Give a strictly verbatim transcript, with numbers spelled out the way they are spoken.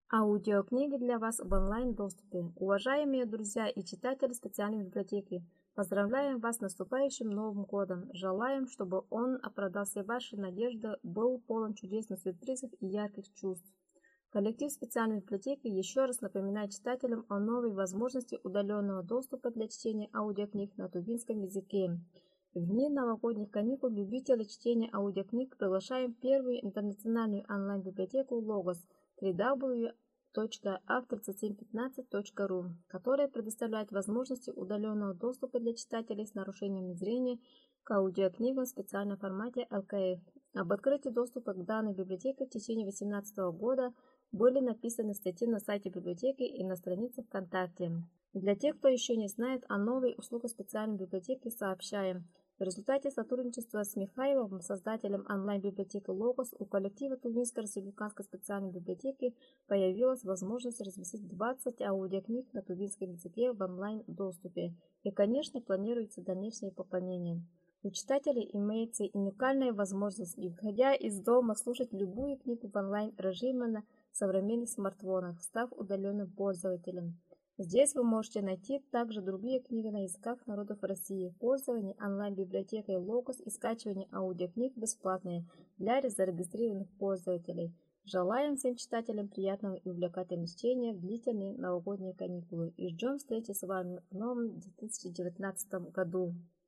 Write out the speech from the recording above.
Аудиокниги для вас в онлайн-доступе. Уважаемые друзья и читатели специальной библиотеки, поздравляем вас с наступающим Новым годом. Желаем, чтобы он оправдал все ваши надежды, был полон чудесных сюрпризов и ярких чувств. Коллектив специальной библиотеки еще раз напоминает читателям о новой возможности удаленного доступа для чтения аудиокниг на тувинском языке. В дни новогодних каникул любители чтения аудиокниг приглашаем первую интернациональную онлайн-библиотеку Logos дабл ю дабл ю дабл ю точка автор тридцать семь пятнадцать точка ру, которая предоставляет возможности удаленного доступа для читателей с нарушением зрения к аудиокнигам в специальном формате эл ка эф. Об открытии доступа к данной библиотеке в течение две тысячи восемнадцатого года были написаны статьи на сайте библиотеки и на странице ВКонтакте. Для тех, кто еще не знает о новой услуге специальной библиотеки, сообщаем. В результате сотрудничества с Михайловым, создателем онлайн-библиотеки Logos, у коллектива Тувинской республиканской специальной библиотеки появилась возможность разместить двадцать аудиокниг на тувинском языке в онлайн-доступе. И, конечно, планируется дальнейшее пополнение. У читателей имеется уникальная возможность, не выходя из дома, слушать любую книгу в онлайн-режиме на современных смартфонах, став удаленным пользователем. Здесь вы можете найти также другие книги на языках народов России, пользование онлайн-библиотекой Logos и скачивание аудиокниг бесплатные для зарегистрированных пользователей. Желаем всем читателям приятного и увлекательного чтения в длительные новогодние каникулы и ждем встречи с вами в новом две тысячи девятнадцатом году.